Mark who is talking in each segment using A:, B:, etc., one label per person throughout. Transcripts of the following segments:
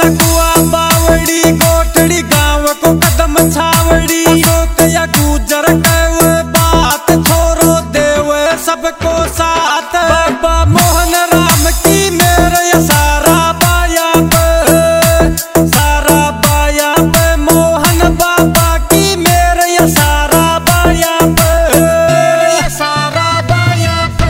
A: लकुआ बावड़ी कोठड़ी गाँव को कदम छावड़ी शोक या गुजर कवे बात छोरो देवे सबको साथ बाबा मोहन राम की मेरे सारा बाया पे मोहन बाबा की मेरे सारा बाया पे सारा बाया पे।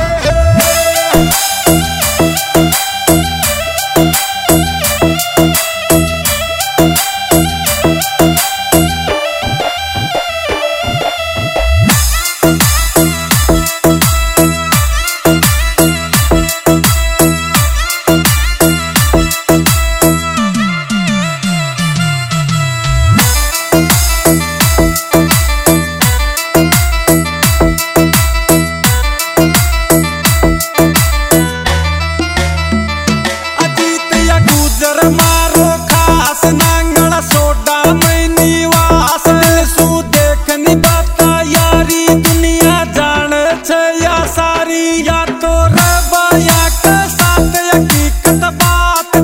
A: मारो खास नांगल सोडा मैनी वास सु देखनी बाता यारी दुनिया जान छे या सारी या तो रबाया के साथ हकीकत बात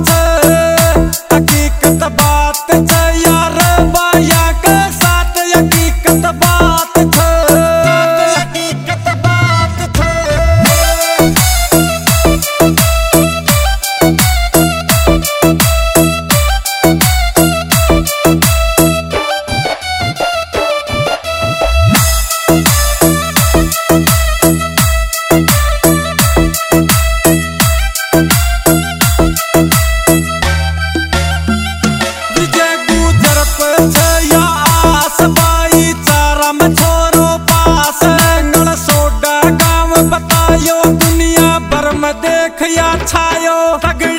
A: छे या रबाया के साथ हकीकत बात छे हकीकत बात छे। बतायो दुनिया भर में देख या छायो।